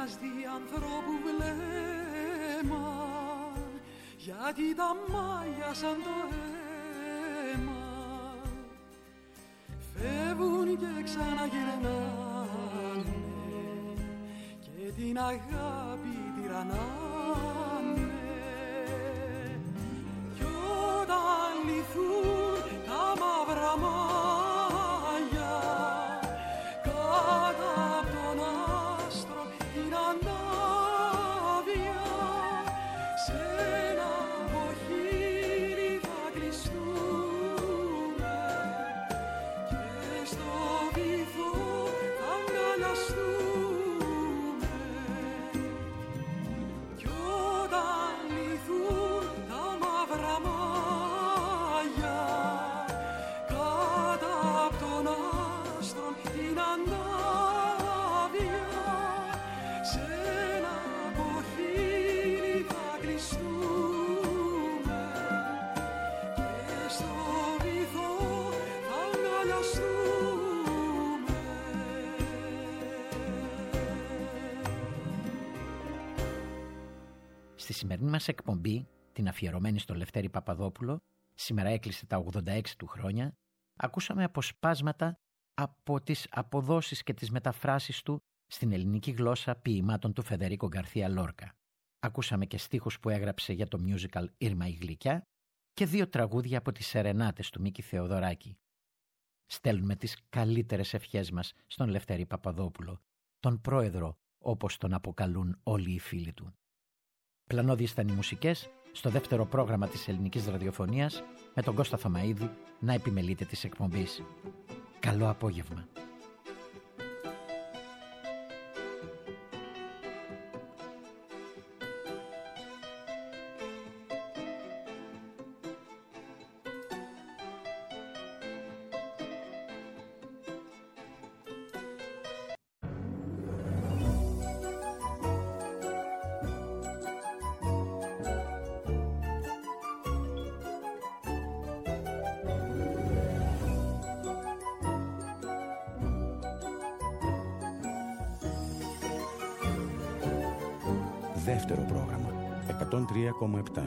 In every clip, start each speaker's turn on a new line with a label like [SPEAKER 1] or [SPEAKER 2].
[SPEAKER 1] ένας διανθρώπου βλέμμα, γιατί τα μάγια σαν το αίμα φεύγουν και ξαναγυρνάνε και την αγάπη τυραννάνε. Κι όταν λυθούν τα μαύρα μάγια κάτω απ' τον άστρο την ανάβεια, σε ένα μοχύρι θα κλειστούμε και στο βυθό θα αγκαλιαστούμε. Κι όταν λυθούν τα μαύρα μάγια κάτω απ' τον άστρο την ανάβεια, σε ένα μοχύρι θα κλειστούμε και στο βυθό θα αγκαλιαστούμε.
[SPEAKER 2] Στη σημερινή μας εκπομπή, την αφιερωμένη στο Λευτέρη Παπαδόπουλο, σήμερα έκλεισε τα 86 του χρόνια, ακούσαμε αποσπάσματα από τις αποδόσεις και τις μεταφράσεις του στην ελληνική γλώσσα ποιημάτων του Φεδερίκο Γκαρθία Λόρκα. Ακούσαμε και στίχους που έγραψε για το musical Ήρμα η Γλυκιά και 2 τραγούδια από τις Σερενάτες του Μίκη Θεοδωράκη. Στέλνουμε τις καλύτερες ευχές μας στον Λευτέρη Παπαδόπουλο, τον πρόεδρο όπως τον αποκαλούν όλοι οι φίλοι του. Πλανώδιες ήταν οι μουσικές στο δεύτερο πρόγραμμα της ελληνικής ραδιοφωνίας με τον Κώστα Θωμαΐδη να επιμελείται της εκπομπής. Καλό απόγευμα.
[SPEAKER 3] Δεύτερο πρόγραμμα 103,7.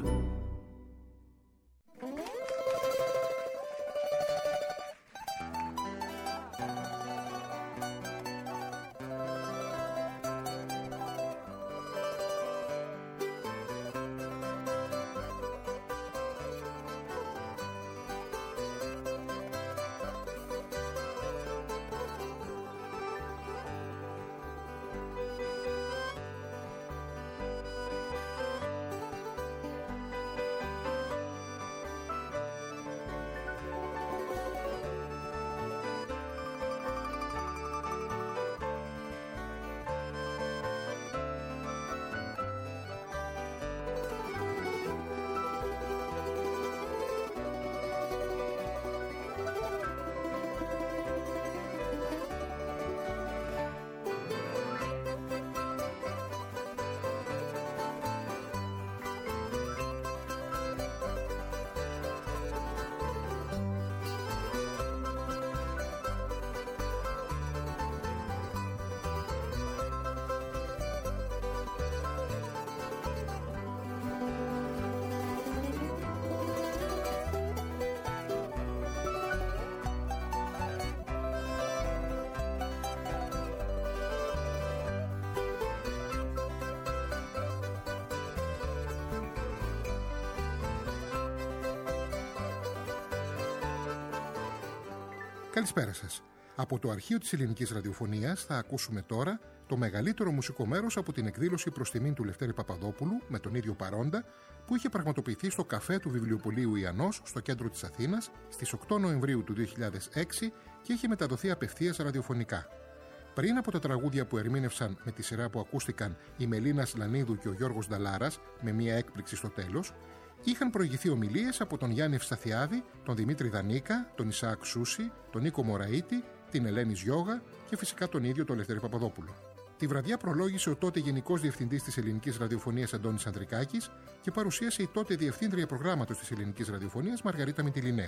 [SPEAKER 4] Καλησπέρα σας. Από το αρχείο της ελληνικής ραδιοφωνίας θα ακούσουμε τώρα το μεγαλύτερο μουσικό μέρος από την εκδήλωση προς τιμήν του Λευτέρη Παπαδόπουλου με τον ίδιο παρόντα που είχε πραγματοποιηθεί στο καφέ του Βιβλιοπωλείου Ιαννός στο κέντρο της Αθήνας στις 8 Νοεμβρίου του 2006 και είχε μεταδοθεί απευθείας ραδιοφωνικά. Πριν από τα τραγούδια που ερμήνευσαν με τη σειρά που ακούστηκαν η Μελίνα Σλανίδου και ο Γιώργος Νταλάρας με μια έκπληξη στο τέλος, είχαν προηγηθεί ομιλίες από τον Γιάννη Ευσταθιάδη, τον Δημήτρη Δανίκα, τον Ισαάκ Σούση, τον Νίκο Μωραΐτη, την Ελένη Γιώγα και φυσικά τον ίδιο τον Λευτέρη Παπαδόπουλο. Τη βραδιά προλόγησε ο τότε Γενικός Διευθυντής της Ελληνικής Ραδιοφωνίας Αντώνης Ανδρικάκης και παρουσίασε η τότε Διευθύντρια Προγράμματος της Ελληνικής Ραδιοφωνίας Μαργαρίτα Μητυλινέου.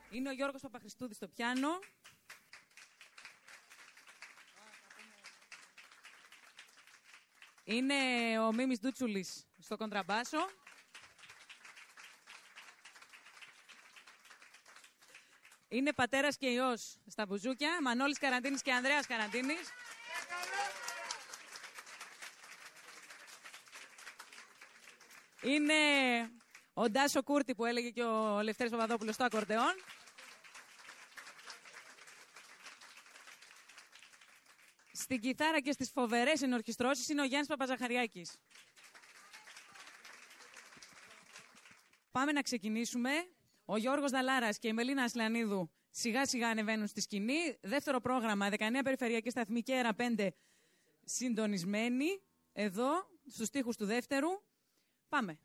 [SPEAKER 5] Είναι ο Γιώργος Παπαχριστούδης στο πιάνο. Είναι ο Μίμης Ντούτσουλης στο κοντραμπάσο. Είναι πατέρας και υιός στα μπουζούκια, Μανώλης Καραντίνης και Ανδρέας Καραντίνης. Είναι ο Ντάσο Κούρτη που έλεγε και ο Λευτέρης Παπαδόπουλος στο ακορντεόν. Στην κιθάρα και στις φοβερές ενορχιστρώσεις είναι ο Γιάννης Παπαζαχαριάκης. Πάμε να ξεκινήσουμε. Ο Γιώργος Δαλάρας και η Μελίνα Ασλανίδου σιγά σιγά ανεβαίνουν στη σκηνή. Δεύτερο πρόγραμμα, 19 περιφερειακή σταθμή και ΕΡΑ 5 συντονισμένοι. Εδώ, στους στίχους του δεύτερου. Πάμε.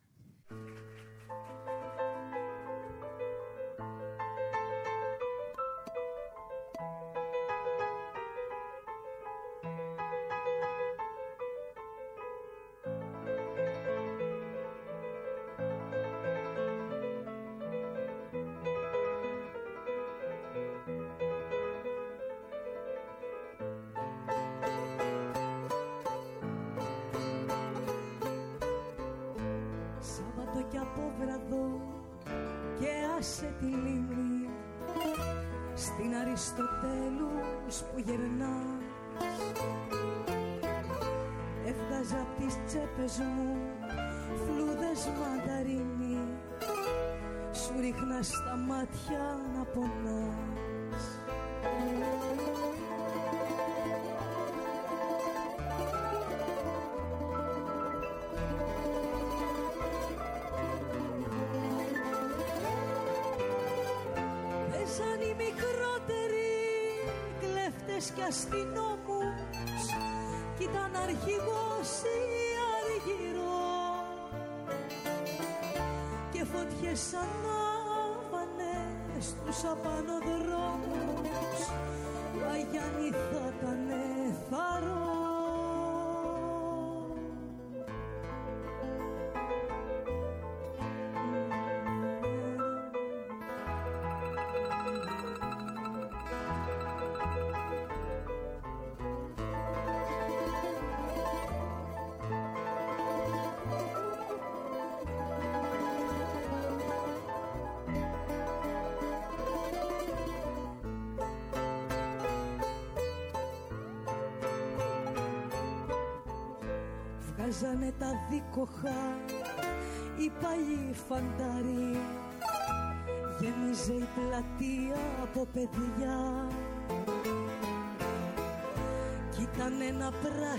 [SPEAKER 6] Τη λίμνη στην Αριστοτέλους που γερνά, έβγαζα απ' τις τσέπες μου φλούδες μανταρίνι, σου ρίχνα στα μάτια να πονάς. Και αστυνόμους κι ήταν αρχηγός ή αργυρό και φωτιές ανάβανε στους απανοδρόμους, ο Αγιάννη θα ήτανε θαρό. Βγάζανε τα δίκοχα οι παλιοί φαντάροι, γέμιζε η πλατεία από παιδιά κι ήταν ένα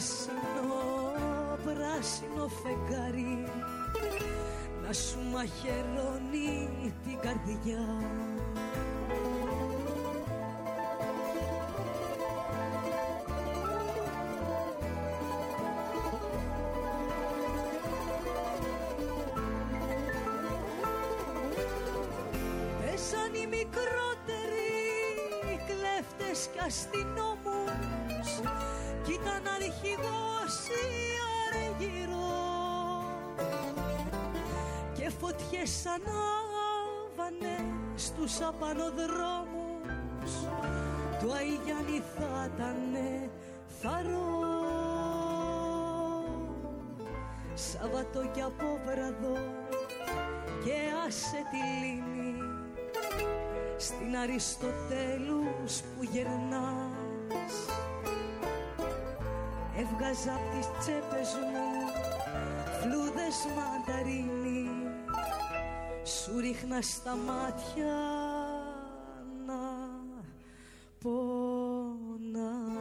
[SPEAKER 6] πράσινο φεγγάρι να σου μαχαιρώνει την καρδιά. Κι αστυνόμους κι ήταν αρχηγός ή αργυρό και φωτιές ανάβανε στους απανοδρόμους, του Αγιάννη θα ήτανε θαρό. Σάββατο κι απόβραδο και άσε τη λίμνη στην Αριστοτέλους που γερνάς, έβγαζα απ' τις τσέπες μου φλούδες μανταρίνι, σου ρίχνα στα μάτια να πονάς.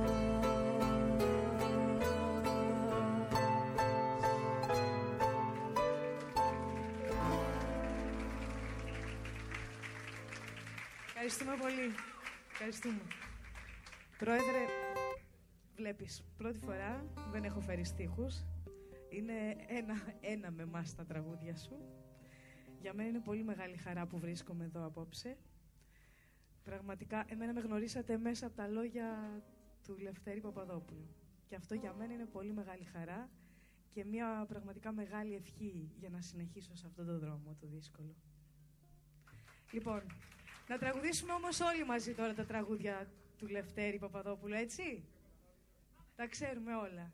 [SPEAKER 7] Ευχαριστούμε πολύ. Ευχαριστούμε. Πρόεδρε, βλέπεις, πρώτη φορά δεν έχω φέρει στίχους. Είναι ένα με εμάς τα τραγούδια σου. Για μένα είναι πολύ μεγάλη χαρά που βρίσκομαι εδώ απόψε. Πραγματικά, εμένα με γνωρίσατε μέσα από τα λόγια του Λευτέρη Παπαδόπουλου. Και αυτό για μένα είναι πολύ μεγάλη χαρά και μια πραγματικά μεγάλη ευχή για να συνεχίσω σε αυτόν τον δρόμο το δύσκολο. Λοιπόν, Να τραγουδήσουμε όμως όλοι μαζί τώρα τα τραγούδια του Λευτέρη Παπαδόπουλου, έτσι. Τα ξέρουμε όλα.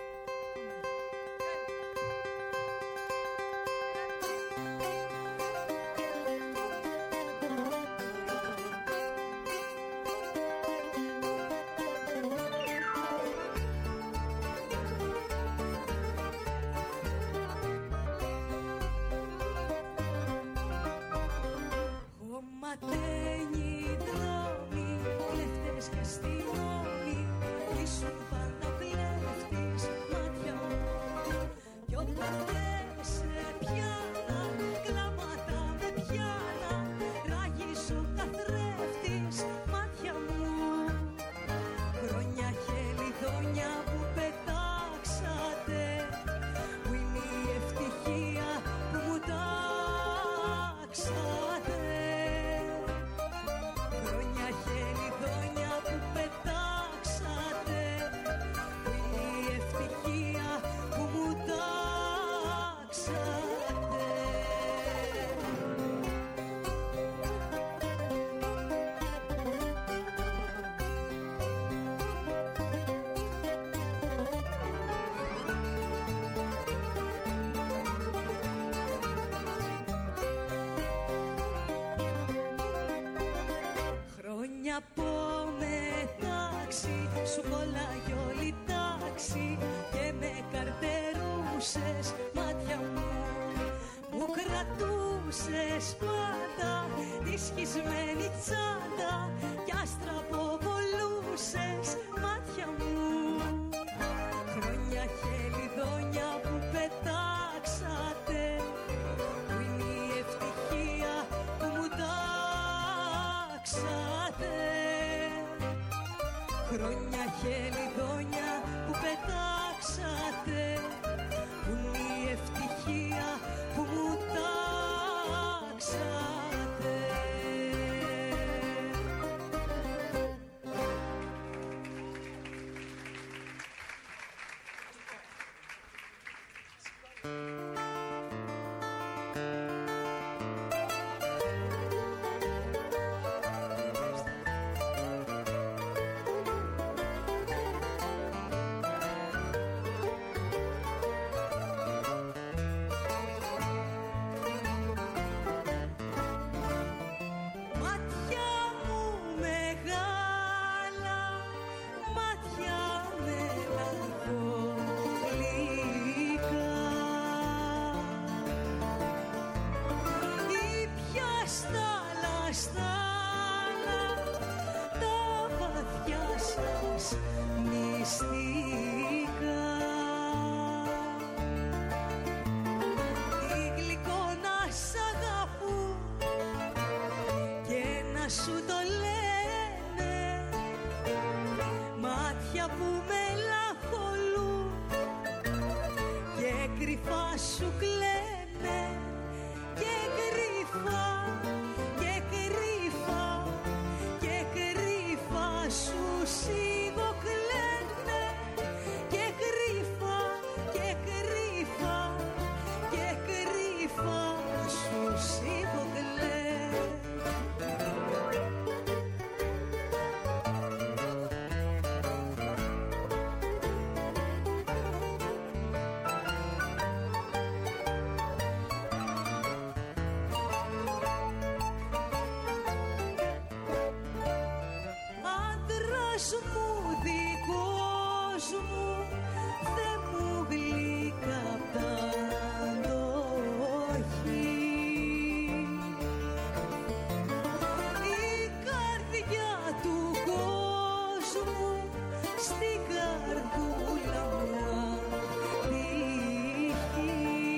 [SPEAKER 6] Χωματένοι δρόμοι, κλέφτες και αστυνόμοι, ήσουν πάντα κλέφτης, μάτια μου. Κι όποτε σε πιάνα, κλάματα με πιάνα, ράγεις ο καθρέφτης, μάτια μου. Χρόνια χελιδόνια που πετάξατε, που είναι η ευτυχία που μου τάξατε. Χρόνια χελιδόνια που πετάξατε, που είναι η ευτυχία που μου τάξατε. Χρόνια από μετάξι, σου κολλάει όλη τάξη και με καρτερούσες, μάτια μου. Μου κρατούσες πάντα τη σχισμένη τσάντα κι άστρα αποβολούσες, μάτια μου. Χρόνια χελιδόνια που πετάξατε, που είναι η ευτυχία που μου τάξατε. Χρόνια χελιδόνια που πετάξατε, που είναι η ευτυχία που μου τάξατε. Μάτια μου μεγάλα, μάτια μελαγχολικά, ήπια στάλα στάλα τα βαθιά σας μυστικά. Τι γλυκό να σ' αγαπούν και να σου το λένε, μάτια που μελαγχολούν και κρυφά σου κλαίνε, και κρυφά, και κρυφά, και κρυφά σου σιγοκλαίνε, και κρυφά, και κρυφά, και κρυφά σου σιγοκλαίνε. Άντρας μου, δικός μου, Θεέ μου γλυκά απ' τα αντοχή. Η καρδιά του κόσμου στην καρδούλα μου αντυχεί.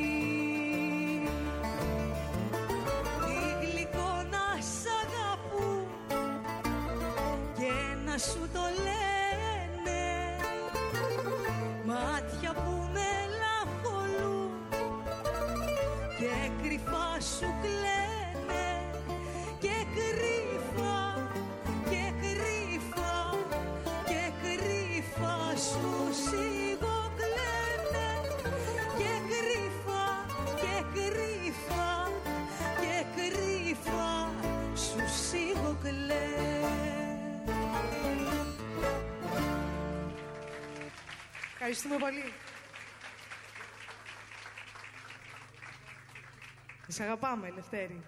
[SPEAKER 6] Τι γλυκό να σ' αγαπούν και να σου το λένε, μάτια που μελαγχολούν και κρυφά σου κλαίνε, και κρυφά, και κρυφά, και κρυφά σου σιγοκλαίνε, και κρυφά, και κρυφά, και κρυφά σου σιγοκλαίνε.
[SPEAKER 7] Ευχαριστούμε πολύ. Σ' αγαπάμε, Λευτέρη.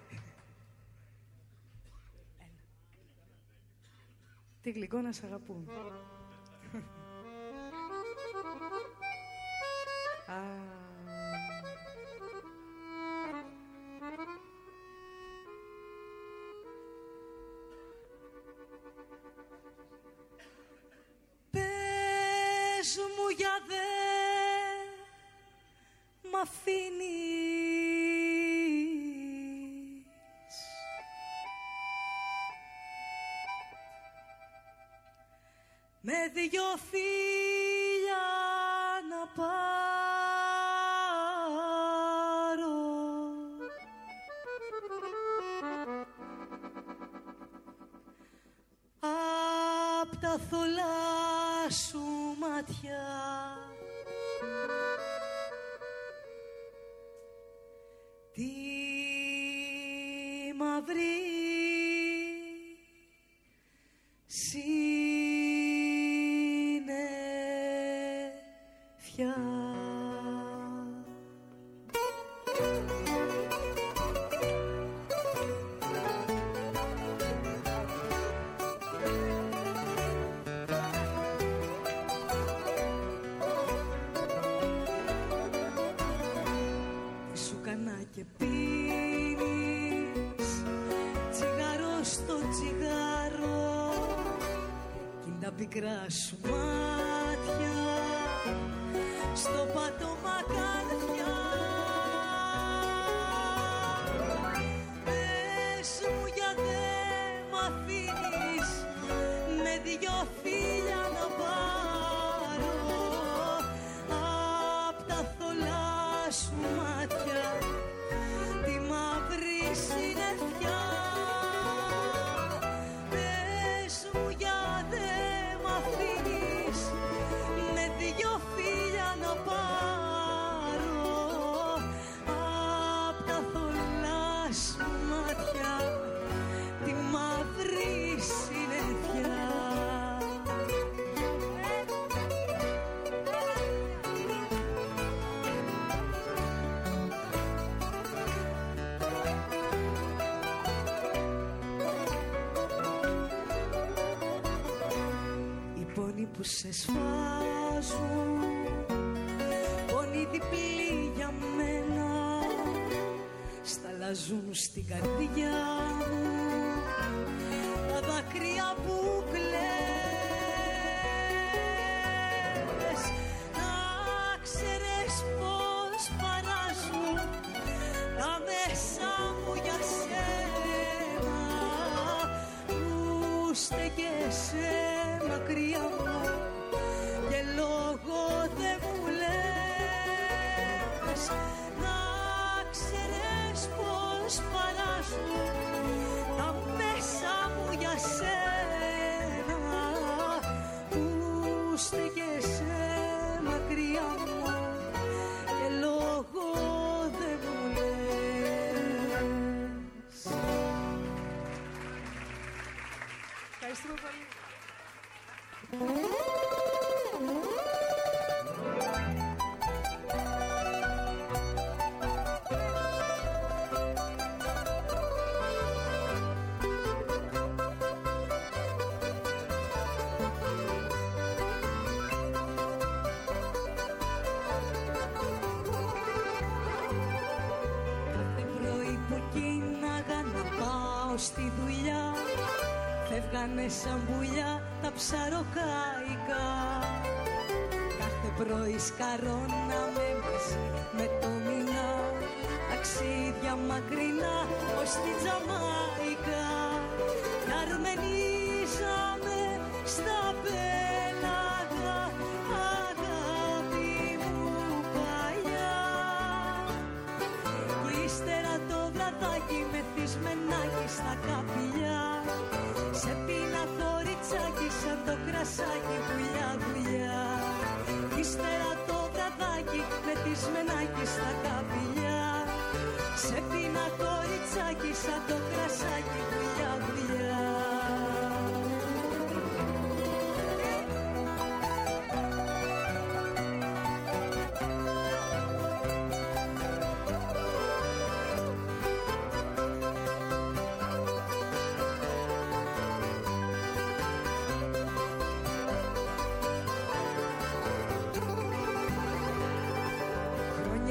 [SPEAKER 7] Τι γλυκό να σ' αγαπούν.
[SPEAKER 6] Πες μου για δε μ' αφήνεις με δυο φίλια να πάρω απ' τα θολά σου μάτια τη μαύρη συννεφιά. Τι σου κανά και πίνεις τσιγάρο στο τσιγάρο κι είναι τα πικρά σου μάτια στο πάτωμα καρδιά. Πες μου για δε μ' αφήνεις με δυο φίλια να πάρω απ' τα θολά σου μάτια τη μαύρη συννεφιά. Πες μου για δε μ' αφήνεις με δυο φίλια να πάρω απ' τα θολά σου μάτια τη μαύρη συννεφιά. Οι πόνοι που σε σφάζουν, πόνοι διπλοί για μένα, σταλαζούν στην καρδιά μου τα δάκρυα που κλαις. Να ξέρεις πως παράζουν τα μέσα μου για σένα που στέκεσαι μακριά μου και λόγο δεν μου λες. Να ξέρεις πως παράζουν τα μέσα μου για σένα που στέκεσαι μακριά μου και λόγο δεν μου λες.
[SPEAKER 7] Ευχαριστούμε πολύ.
[SPEAKER 6] Κάθε πρωί που κίναγα να πάω στη δουλειά φεύγανε σαν πουλιά τα ψαροκάικα. Κάθε πρωί σκαρώναμε μαζί με το μηνά ταξίδια μακρινά ως τη Τζαμάικα. Κι αρμενίζαμε στα πέλαγα αγάπη μου παλιά. Κι ύστερα το βραδάκι μεθυσμενάκι στα καπηλιά σε πίνα κοριτσάκι σαν το κρασάκι βουλιά βουλιά. Ύστερα το βραδάκι μεθυσμενάκι στα καπηλιά σε πίνα κοριτσάκι σαν το κρασάκι βουλιά βουλιά.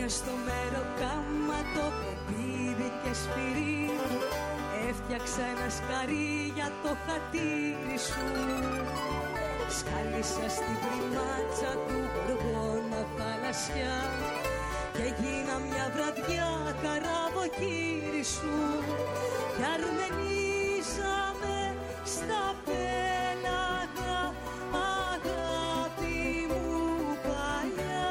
[SPEAKER 6] μες στο μεροκάματο, πεπίδι και σφυρί, έφτιαξα ένα σκαρί για το χατήρι σου. Σκάλισα στην πριμάτσα του γοργόνα θαλασσιά και έγινα μια βραδιά καραβοκύρι σου. Κι αρμενίζαμε στα πέλαγα, αγάπη μου παλιά.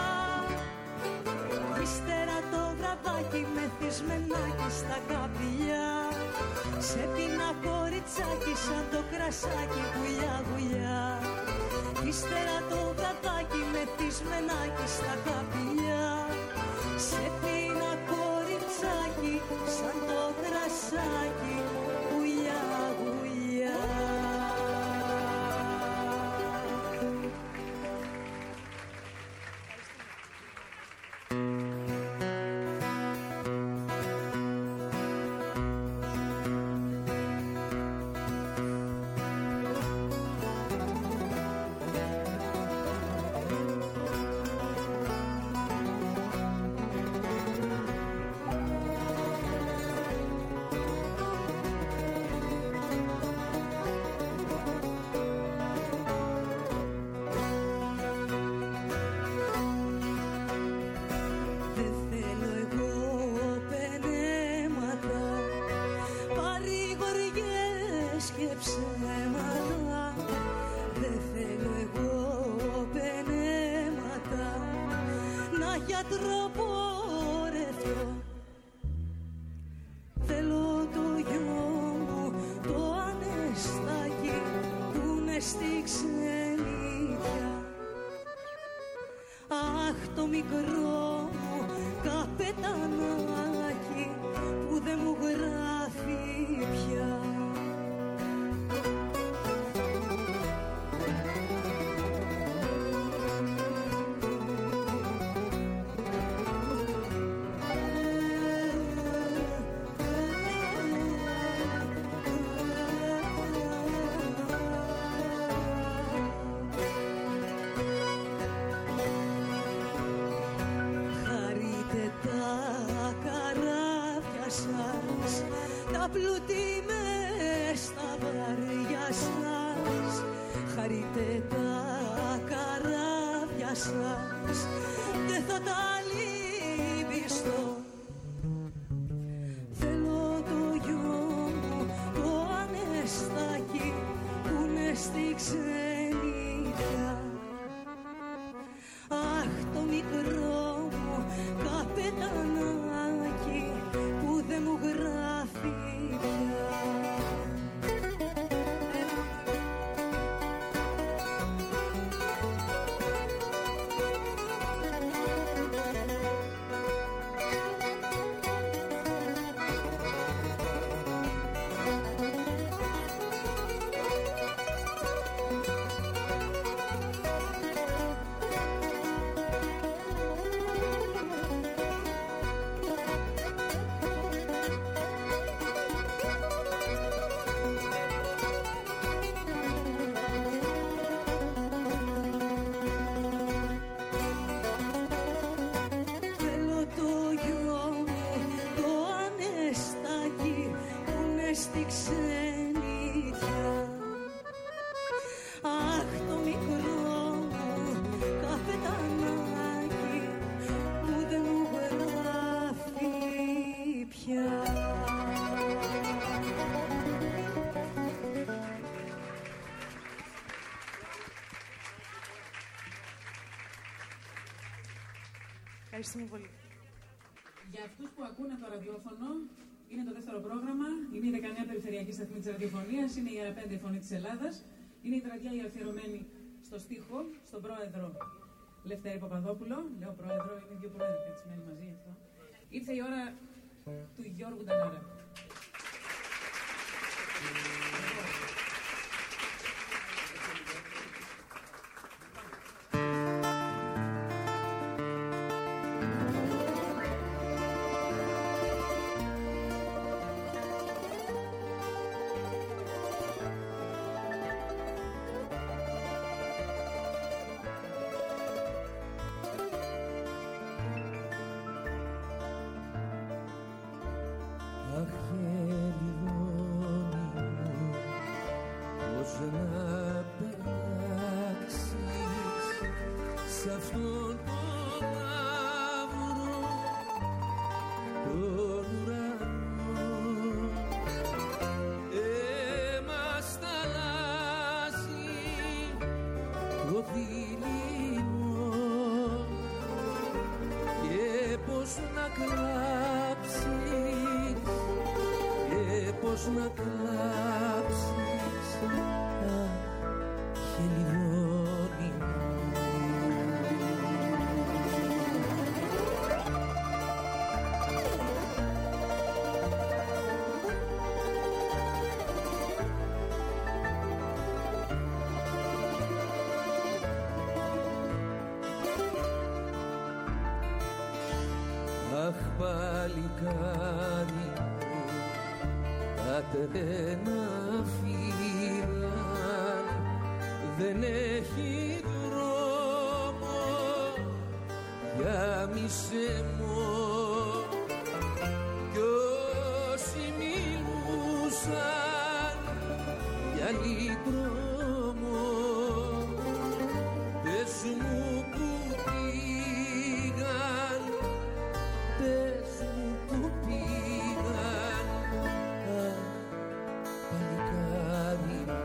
[SPEAKER 6] Ύστερα το βραδάκι μεθυσμενάκι στα καπηλιά, σε πίνα κοριτσάκι σαν το κρασάκι γουλιά γουλιά. Ύστερα το βραδάκι μεθυσμενάκι στα καπηλιά, σε πίνα κοριτσάκι σαν το κρασάκι γουλιά γουλιά. Θέλω το γιο μου το ανεστάκι που είναι στη ξενιτιά. Αχ, το μικρό μου καπετανάκι που δεν μου γράφει πια. Τα πλούτη μες στα βαριά σας, χαρείτε τα καράβια σας, δεν θα τα λυπηστώ. Θέλω το γιο μου το ανεστάκι που είναι στη ξενιτιά. Αχ, το μικρό μου καπετανάκι που δεν μου γράφει πια. Στη ξενιτιά. Αχ, το μικρό μου καπετανάκι που δεν μου γράφει πια.
[SPEAKER 7] Ευχαριστούμε πολύ.
[SPEAKER 5] Για αυτούς που ακούνε το ραδιόφωνο, είναι το δεύτερο πρόγραμμα, είναι η 19η Περιφερειακή Σταθμή της Ραδιοφωνίας, είναι η ΕΡΑ5 Φωνή της Ελλάδας, είναι η βραδιά η αφιερωμένη στο στίχο, στον πρόεδρο Λευτέρη Παπαδόπουλο. Λέω πρόεδρο, είναι δύο πρόεδροι πετσμένοι μαζί αυτό. Ήρθε η ώρα του Γιώργου Νταλάρα.
[SPEAKER 8] σ' αυτόν τον άβρο τον ουρανό. Μας ταλάζει το δειλινό και πώς να κλάψεις και πώς να κλάψεις χελιδόνι μου. Αχ παλικάρι μου, τα τρένα φύγαν, δεν έχει δρόμο για μισεμό. Κι όσοι μιλούσαν για λιτρόμο, πες μου που πήγαν, πες μου που πήγαν, παλικάρι μου.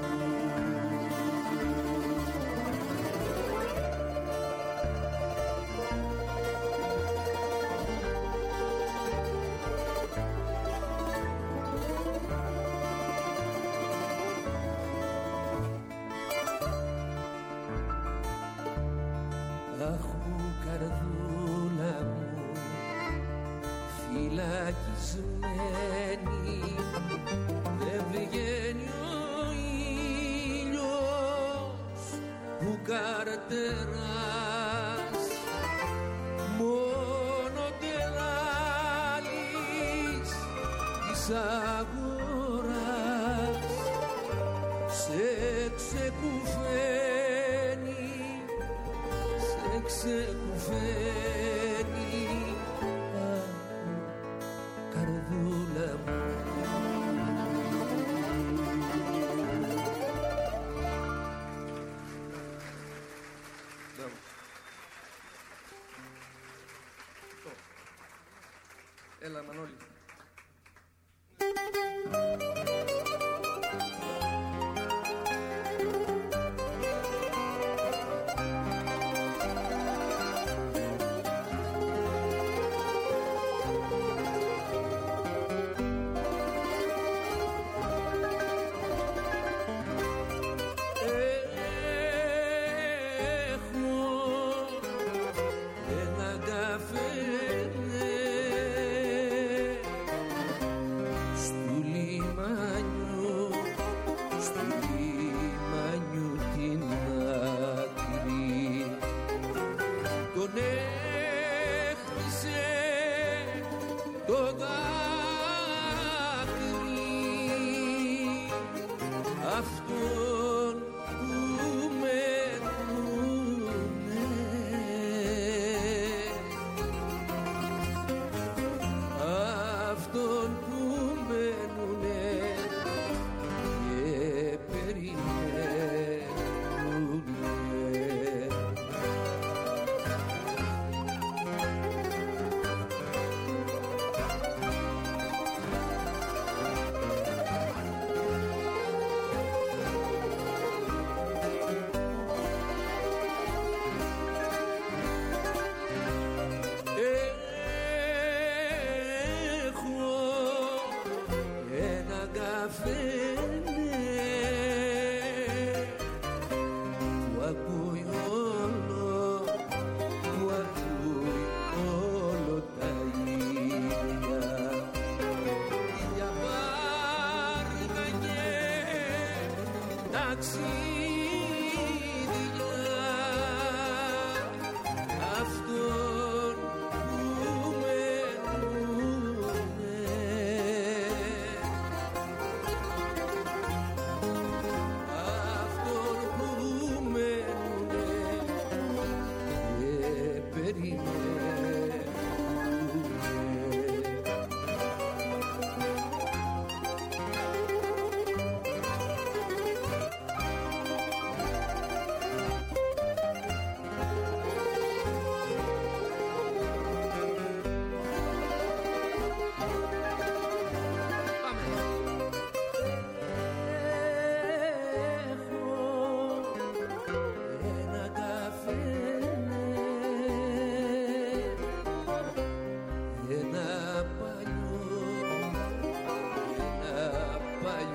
[SPEAKER 8] Αχ μου καρδούλα μου, φυλακισμένη, δεν βγαίνει ο ήλιος που καρτεράς, μόνο τελάλης της αγοράς σε ξεκουφαίνει, σε ξεκουφαίνει, καρδούλα μου. Έλα Μανώλη.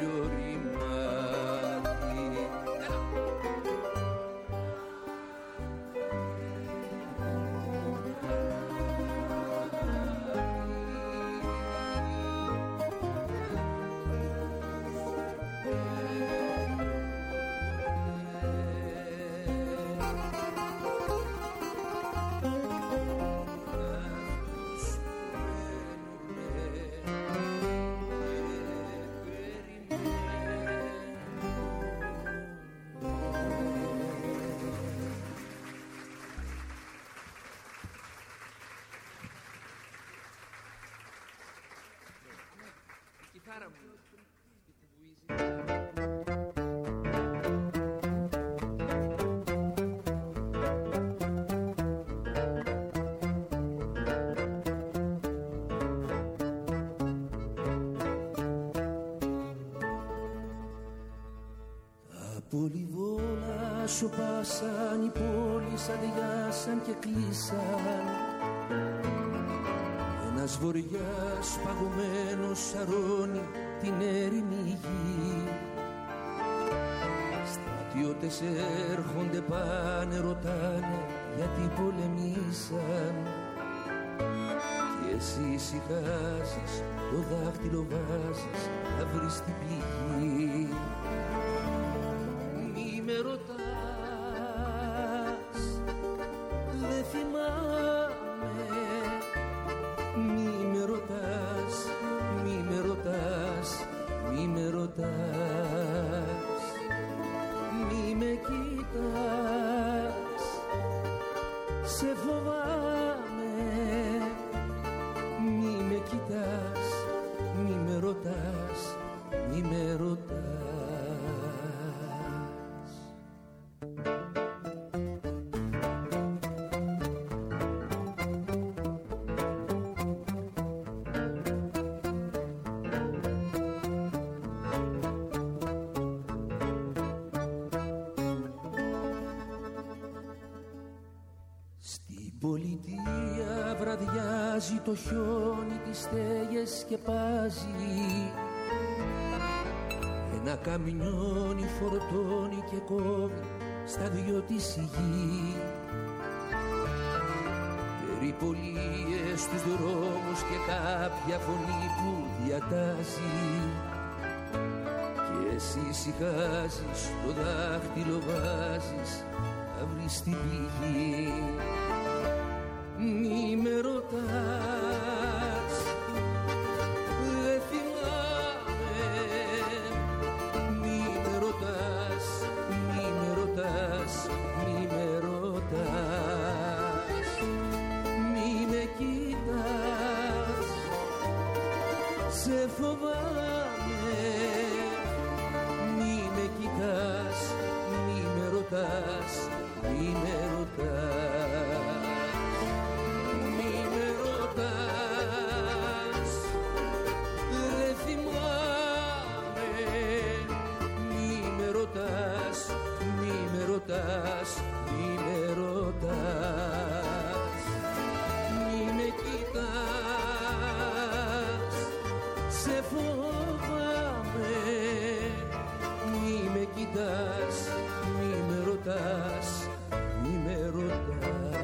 [SPEAKER 8] άδειο ρημάδι.
[SPEAKER 9] Πολυβόλα σοπάσαν, οι πόλεις αδειάσαν και κλείσαν. Ένας βοριάς παγωμένος σαρώνει την έρημη γη. Στρατιώτες έρχονται, πάνε, ρωτάνε γιατί πολεμήσαν. Και εσύ ησυχάζεις, το δάχτυλο βάζεις να βρεις την πηγή. Με ρωτάς, δεν θυμάμαι. Μη με ρωτάς, μη με ρωτάς, μη με ρωτάς. Μη με κοιτάς, σε φοβάμαι. Μη με κοιτάς, μη με ρωτάς, μη με ρωτάς. Πολιτεία βραδιάζει, το χιόνι τις στέγες σκεπάζει. Ένα καμιόνι φορτώνει και κόβει στα δυο της η γη. Περιπολίες στους δρόμους και κάποια φωνή που διατάζει. Και εσύ ησυχάζεις, το δάχτυλο βάζεις να βρεις την πηγή. Μη με ρωτάς, δεν θυμάμαι. Μη με ρωτάς, μη με ρωτάς, μη με ρωτάς. Μη με κοιτάς, σε φοβάμαι. Μη με κοιτάς, μη με ρωτάς, μη με ρωτάς. Μη με ρωτάς, μη με κοιτάς, σε φοβάμαι. Μη με κοιτάς, μη με ρωτάς, μη με ρωτάς.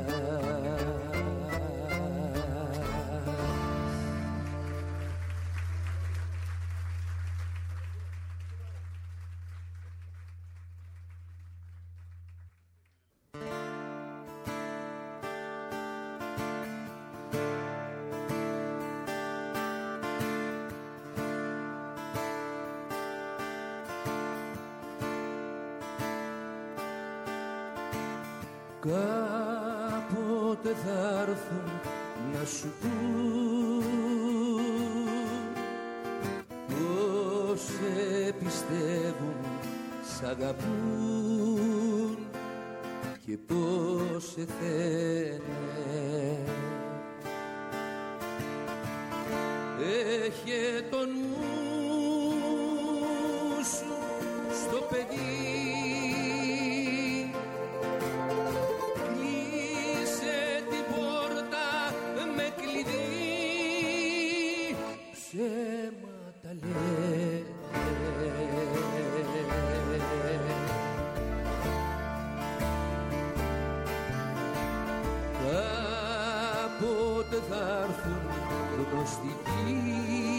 [SPEAKER 9] Κάποτε θα έρθουν να σου πούν πως σε πιστεύουν, σ' αγαπούν και πως σε θένε. Έχε το νου σου στο παιδί. Ψέματα λένε, γνωστική,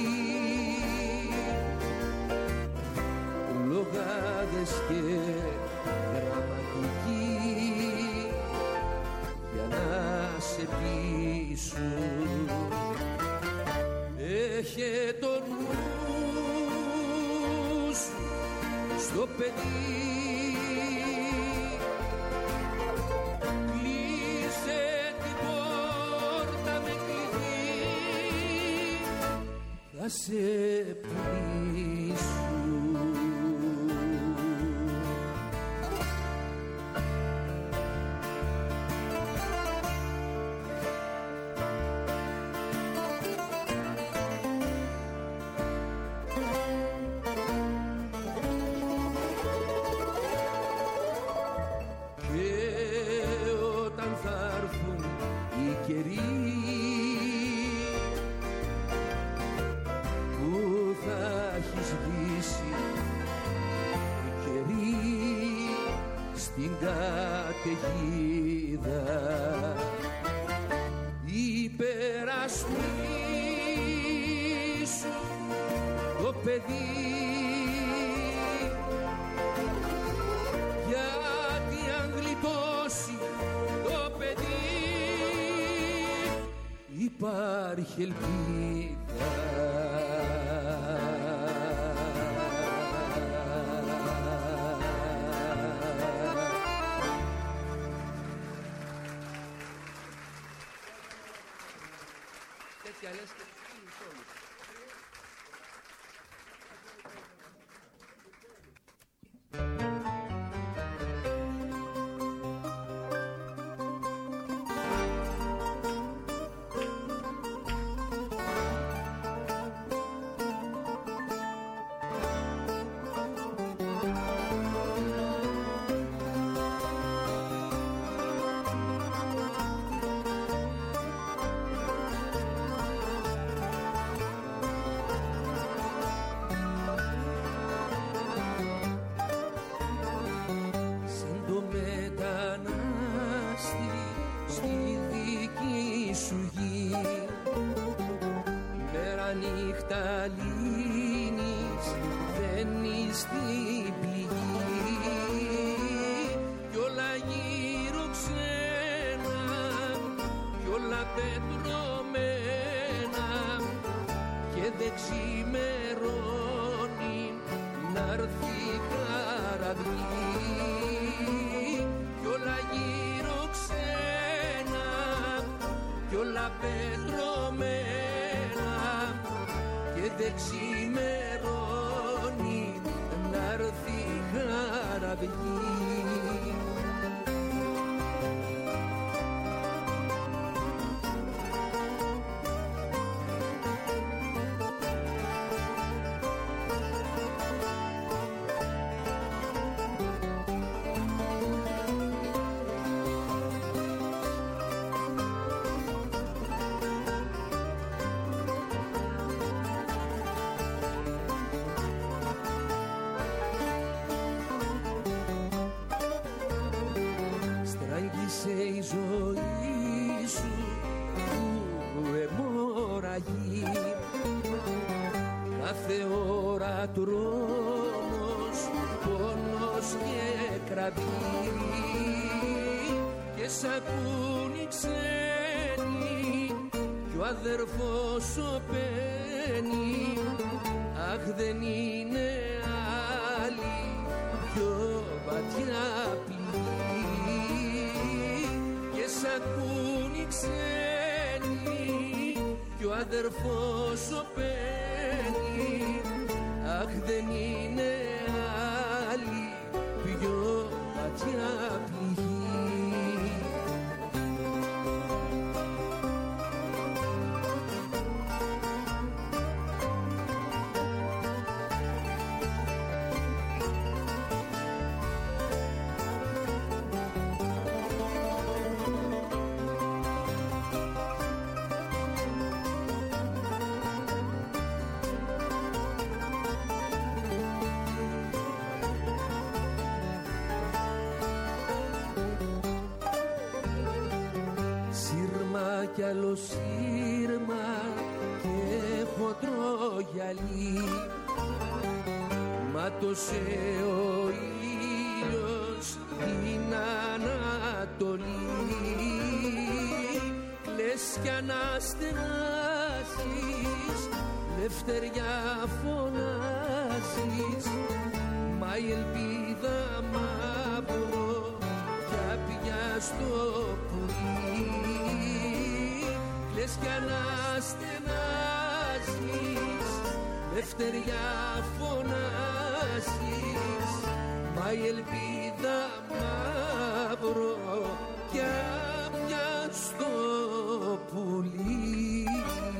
[SPEAKER 9] λογάδες και γραμματική για να σε πείσουν. Έχε το νου σου στο παιδί, κλείσε την πόρτα με κλειδί, θα σε πείσουν. Υπερασπίσου το παιδί, γιατί αν γλιτώσει το παιδί υπάρχει ελπίδα. Η ζωή σου που αιμορραγεί, κάθε ώρα τρόμος, πόνος και κραυγή, και σ' ακούν οι ξένοι κι ο αδερφός σωπαίνει. Αχ, δεν είναι άλλη πιο βαθιά πληγή, και σ' ακούν οι ξένοι κι ο αδερφός σωπαίνει. Αχ, δεν είναι άλλη πιο βαθιά πληγή. κι άλλο σύρμα και μάτωσε ο ήλιος την Ανατολή, κλαις κι αναστενάζεις, λευτεριά φωνάζεις, μα η ελπίδα μαύρο πια στο πουλί, κλαις κι αναστενάζεις, λευτεριά φωνάζεις, μα η ελπίδα μαύρο πια στο πουλί.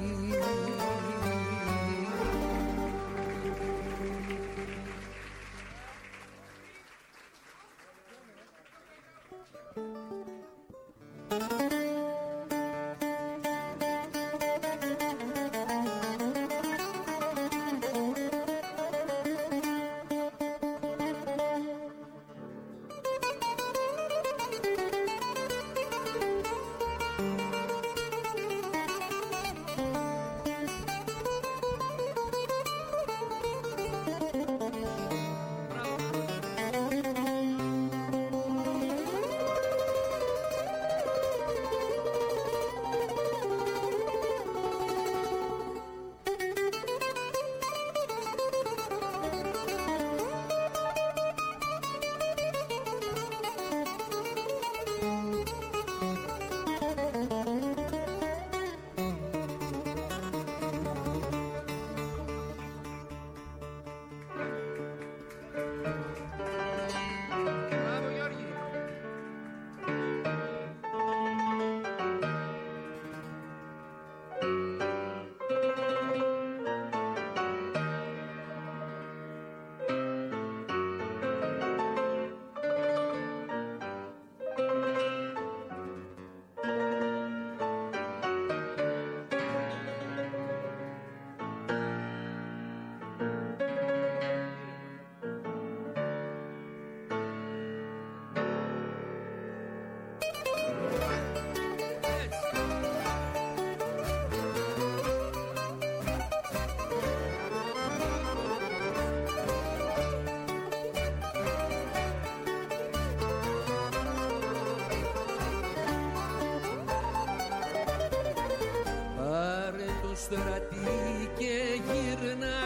[SPEAKER 9] Στρατή και γύρνα,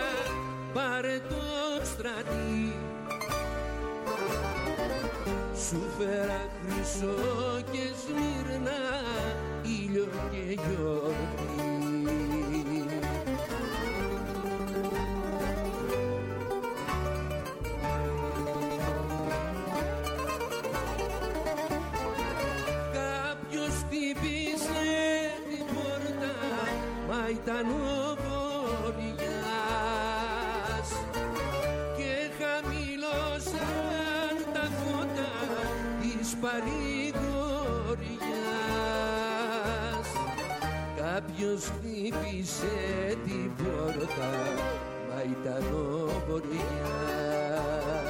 [SPEAKER 9] πάρε το στρατή, σου φέρα χρυσό και σμύρνα, ήλιο και γιορτή. Κάποιος χτύπησε την πόρτα, μα ήταν ο Βορειάς, και χαμηλώσαν τα φώτα της παρηγοριάς. Κάποιος χτύπησε την πόρτα, μα ήταν ο Βορειάς.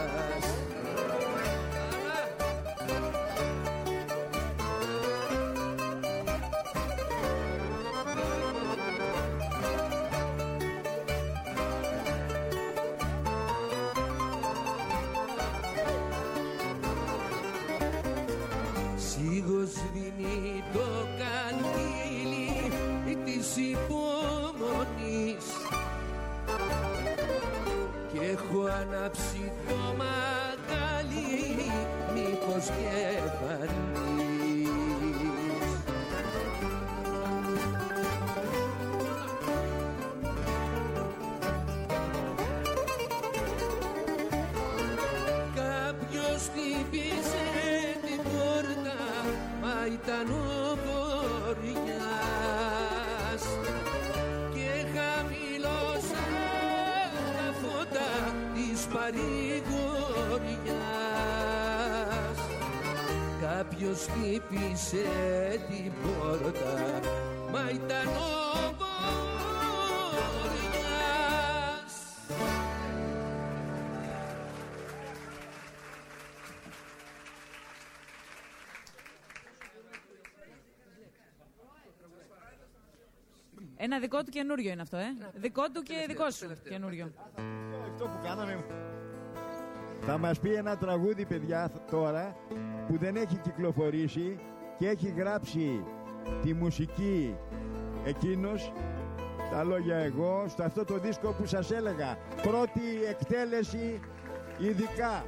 [SPEAKER 9] Σβήνει το καντήλι της υπομονής και έχω ανάψει το μαγάλι, μήπως και φανείς. Κάποιος χτύπησε την πόρτα, μα ήταν ο Βορειάς, και χαμηλώσαν τα φώτα της παρηγοριάς. Κάποιος χτύπησε την πόρτα, μα ήταν ο Βορειάς.
[SPEAKER 5] Ένα δικό του καινούριο είναι αυτό, Δικό του και δικό σου καινούριο.
[SPEAKER 10] Αυτό που κάναμε. Θα μας πει ένα τραγούδι, παιδιά, τώρα που δεν έχει κυκλοφορήσει και έχει γράψει τη μουσική εκείνος, τα λόγια εγώ, σε αυτό το δίσκο που σας έλεγα. Πρώτη εκτέλεση ειδικά.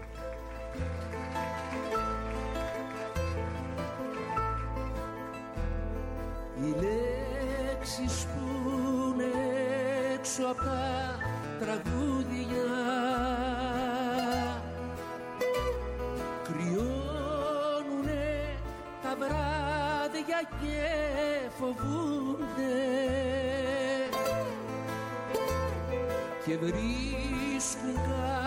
[SPEAKER 9] Οι λέξεις που είναι έξω απ' τα τραγούδια κρυώνουνε τα βράδια και φοβούνται και βρίσκουν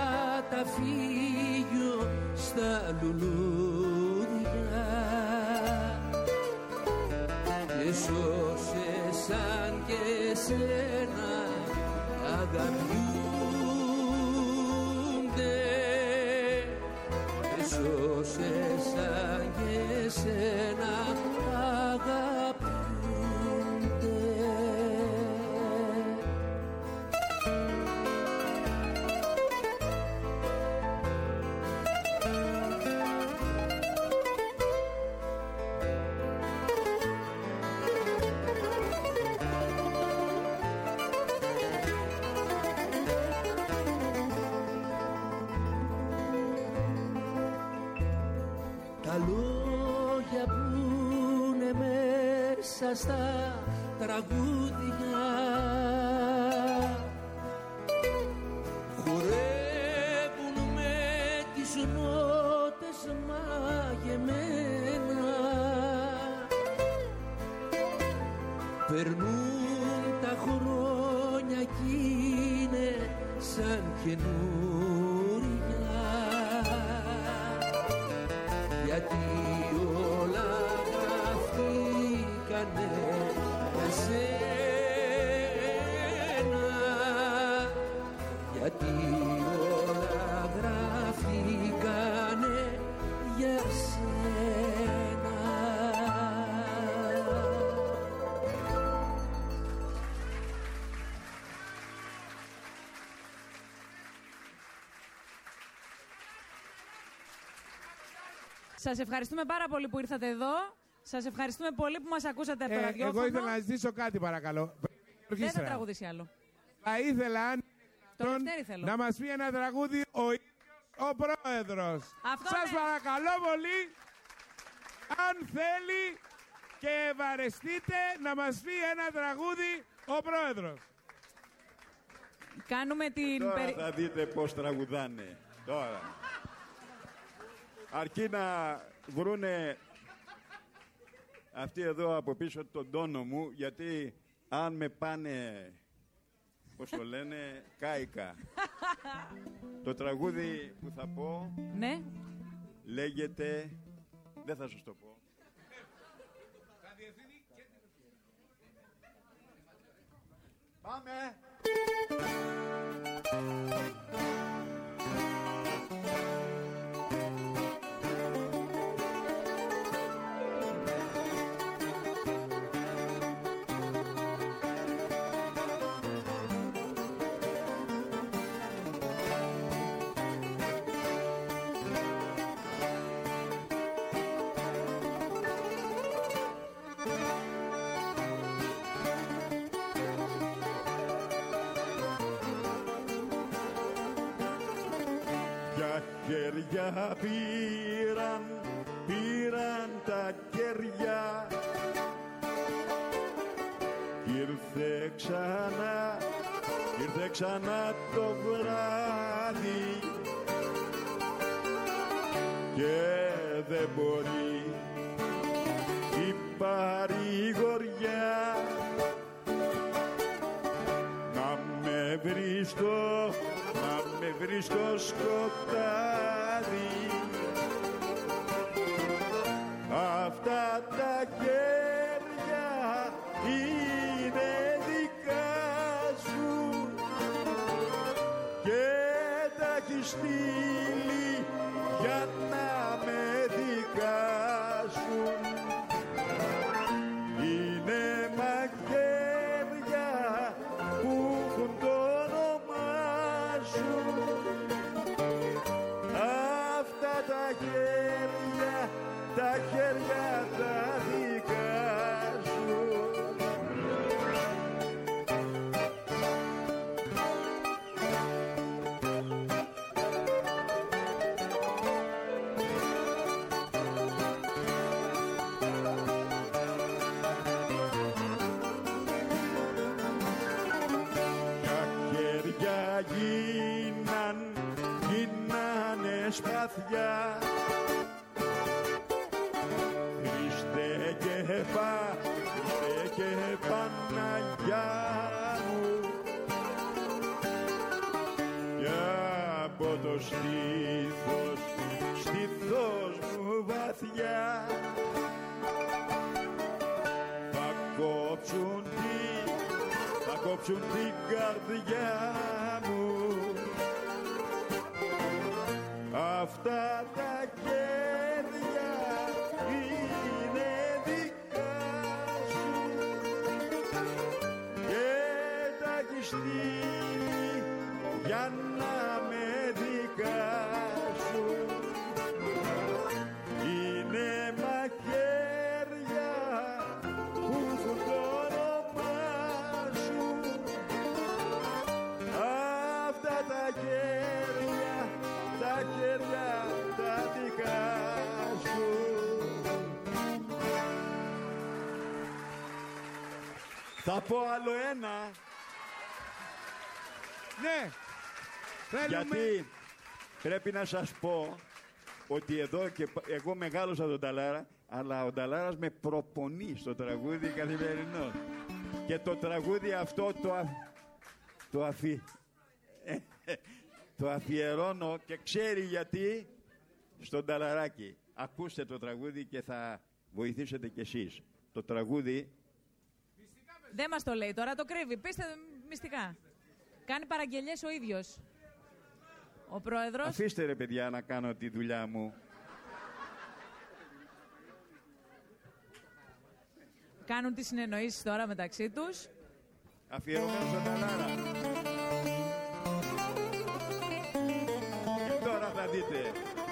[SPEAKER 9] καταφύγιο στα λουλούδια και σώσε σαν και εσένα αγαπιούνται και σώσε σαν και εσένα αγαπιούνται. Στα τραγούδια χορεύουν με τις νότες μαγεμένα, περνούν τα χρόνια κι είναι σαν καινούρια, γιατί όλα γραφτήκανε για σένα, γιατί όλα γραφτήκανε για σένα.
[SPEAKER 5] Σας ευχαριστούμε πάρα πολύ που ήρθατε εδώ. Σας ευχαριστούμε πολύ που μας ακούσατε από το ραδιόφωνο.
[SPEAKER 11] Εγώ ήθελα να ζητήσω κάτι, παρακαλώ.
[SPEAKER 5] Δεν θα τραγουδήσει άλλο.
[SPEAKER 11] Θα ήθελα, αν να μας πει ένα τραγούδι ο ίδιος ο πρόεδρος. Σας παρακαλώ πολύ, αν θέλει και ευαρεστείτε, να μας πει ένα τραγούδι ο πρόεδρος.
[SPEAKER 5] Κάνουμε την...
[SPEAKER 10] Τώρα θα δείτε πώς τραγουδάνε. Τώρα. Αρκεί να βρούνε αυτοί εδώ από πίσω τον τόνο μου, γιατί αν με πάνε, πώς το λένε, κάηκα. Το τραγούδι που θα πω,
[SPEAKER 5] ναι,
[SPEAKER 10] λέγεται, δεν θα σας το πω. Πάμε! Κέρια πήραν τα κέρια ήρθε ξανά το βράδυ και δεν μπορεί η παρηγοριά να με βρει στο σκοτάδι. Αυτά τα χέρια είναι δικά σου και τα έχεις στείλει για να με δικάσουν. Είναι μαχαίρια με σπαθιά. Χριστέ και Παναγιά μου, κι από το στήθος μου βαθιά θα κόψουν την καρδιά μου αυτά τα χέρια είναι δικά σου και τα έχεις στείλει για να με δικάσουν. Είναι μαχαίρια που έχουν το όνομά σου αυτά τα χέρια τα δικά σου. Θα πω άλλο ένα.
[SPEAKER 11] Ναι.
[SPEAKER 10] Γιατί πρέπει να σας πω ότι εδώ και εγώ μεγάλωσα τον Νταλάρα, αλλά ο Νταλάρας με προπονεί στο τραγούδι καθημερινό. Και το τραγούδι αυτό το αφιερώνω και ξέρει γιατί στον Νταλαράκι. Ακούστε το τραγούδι και θα βοηθήσετε κι εσείς. Το τραγούδι...
[SPEAKER 5] Δεν μας το λέει τώρα, το κρύβει. Πείστε μυστικά. Κάνει παραγγελιές ο ίδιος. Ο πρόεδρος...
[SPEAKER 10] Αφήστε ρε παιδιά να κάνω τη δουλειά μου.
[SPEAKER 5] Κάνουν τις συνεννοήσεις τώρα μεταξύ τους.
[SPEAKER 10] Αφιερωμένο στον Νταλάρα. Και τώρα θα δείτε.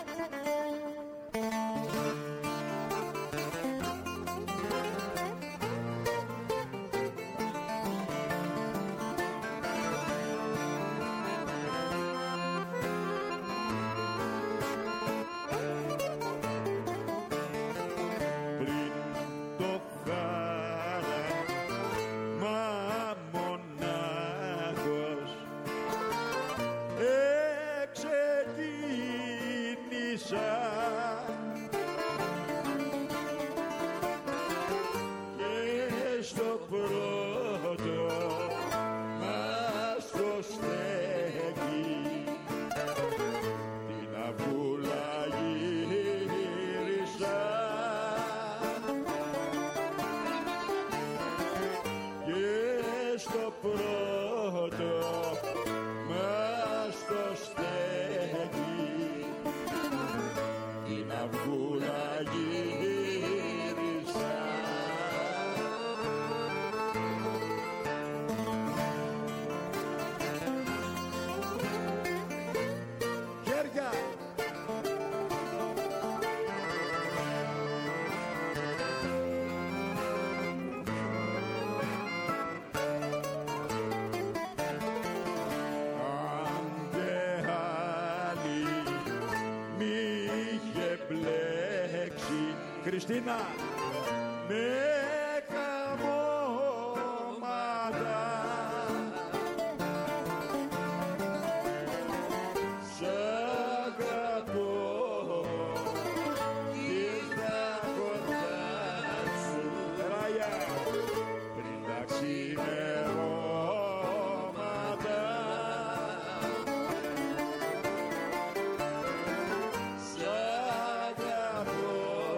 [SPEAKER 10] Χριστίνα, με καμώματα σ' αγαπώ και στα κοντά σου ράγια πριν τα ξημερώματα σ' αγαπώ.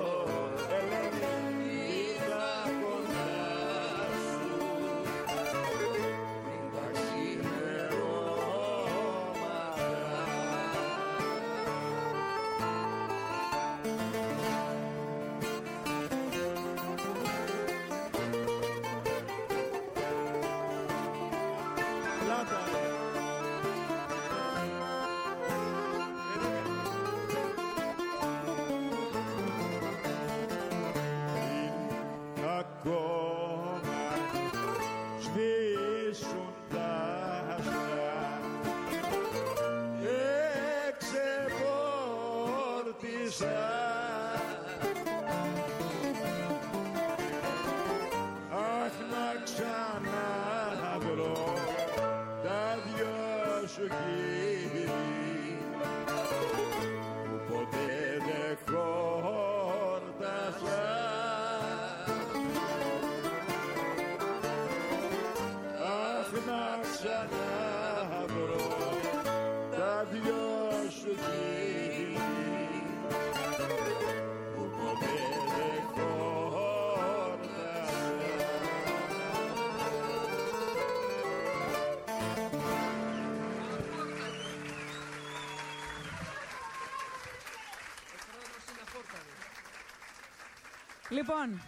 [SPEAKER 10] Αχ, να ξαναβρω τα δυο σου χείλη
[SPEAKER 5] Λοιπόν,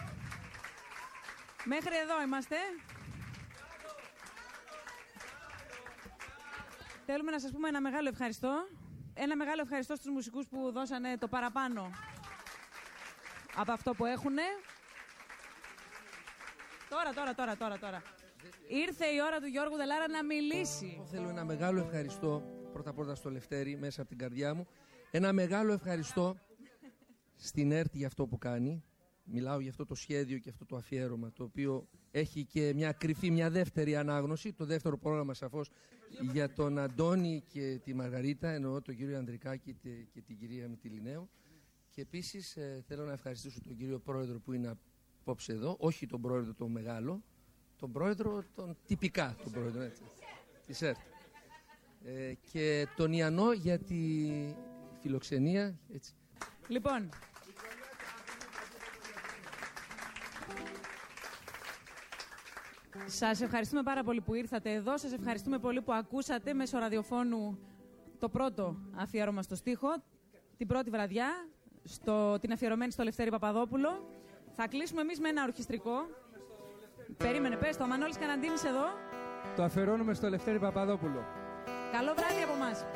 [SPEAKER 5] μέχρι εδώ είμαστε. Θέλουμε να σας πούμε ένα μεγάλο ευχαριστώ. Ένα μεγάλο ευχαριστώ στους μουσικούς που δώσανε το παραπάνω από αυτό που έχουνε. Τώρα. Ήρθε η ώρα του Γιώργου Δελάρα να μιλήσει.
[SPEAKER 9] Θέλω ένα μεγάλο ευχαριστώ πρώτα στο Λευτέρη, μέσα από την καρδιά μου. Ένα μεγάλο ευχαριστώ στην ΕΡΤ για αυτό που κάνει. Μιλάω για αυτό το σχέδιο και αυτό το αφιέρωμα, το οποίο έχει και μια κρυφή, μια δεύτερη ανάγνωση. Το δεύτερο πρόγραμμα σαφώς για τον Αντώνη και τη Μαργαρίτα, εννοώ τον κύριο Ανδρικάκη και την κυρία Μητυλινέου. Και επίσης θέλω να ευχαριστήσω τον κύριο πρόεδρο που είναι απόψε εδώ, όχι τον πρόεδρο τον μεγάλο, τον πρόεδρο τον τυπικά, τον πρόεδρο έτσι, της ΕΡΤ. Και τον Ιαννό για τη φιλοξενία. Έτσι.
[SPEAKER 5] Λοιπόν, σας ευχαριστούμε πάρα πολύ που ήρθατε εδώ. Σας ευχαριστούμε πολύ που ακούσατε μέσω ραδιοφώνου το πρώτο αφιέρωμα στο στίχο, την πρώτη βραδιά, την αφιερωμένη στο Λευτέρη Παπαδόπουλο. Θα κλείσουμε εμείς με ένα ορχιστρικό. Περίμενε, πες το, ο Μανώλης Καναντίνης εδώ.
[SPEAKER 12] Το αφιερώνουμε στο Λευτέρη Παπαδόπουλο.
[SPEAKER 5] Καλό βράδυ από εμάς.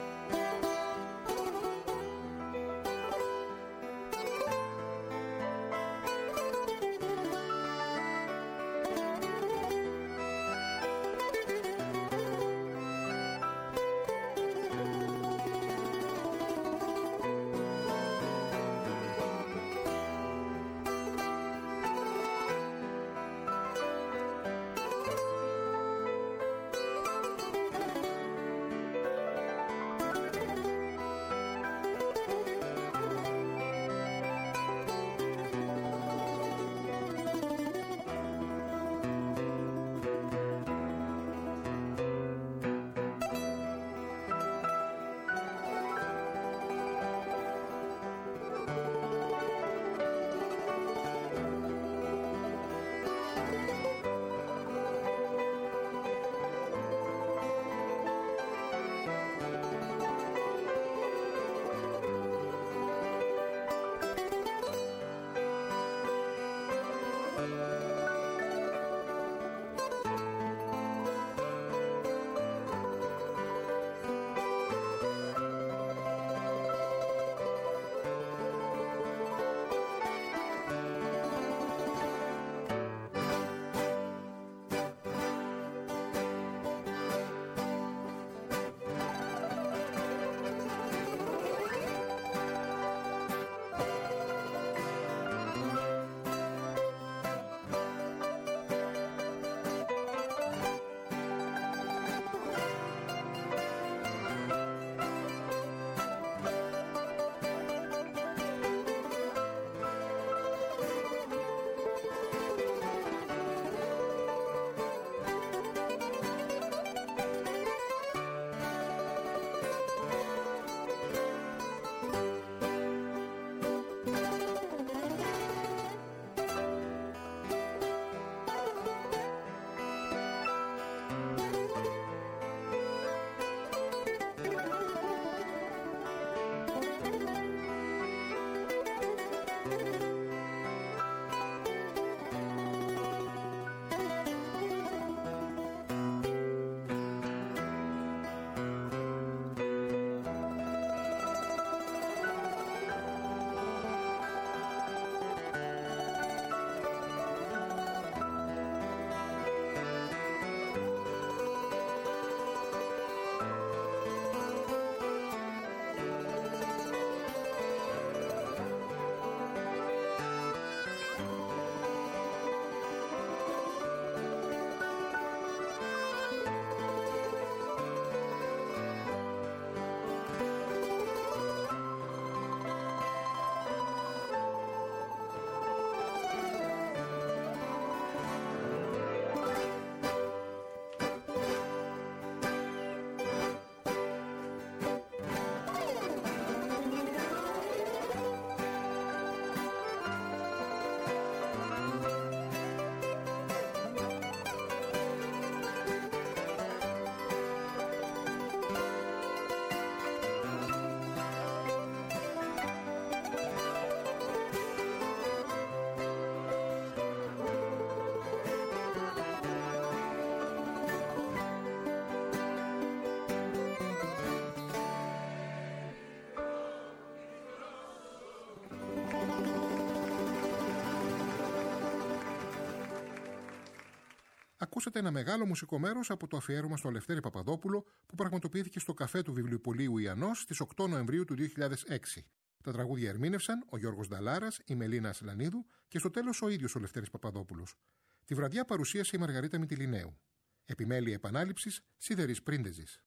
[SPEAKER 4] ακούσατε ένα μεγάλο μουσικό μέρος από το αφιέρωμα στο Λευτέρη Παπαδόπουλο που πραγματοποιήθηκε στο καφέ του Βιβλιοπωλείου Ιαννός στις 8 Νοεμβρίου του 2006. Τα τραγούδια ερμήνευσαν ο Γιώργος Νταλάρας, η Μελίνα Ασλανίδου και στο τέλος ο ίδιος ο Λευτέρης Παπαδόπουλος. Τη βραδιά παρουσίασε η Μαργαρίτα Μητυλινέου. Επιμέλεια επανάληψης Σίδερης Πρίντεζης.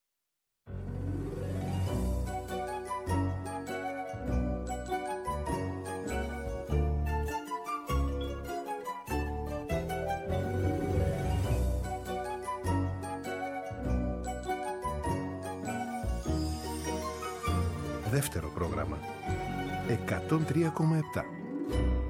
[SPEAKER 13] Δεύτερο πρόγραμμα 103,7.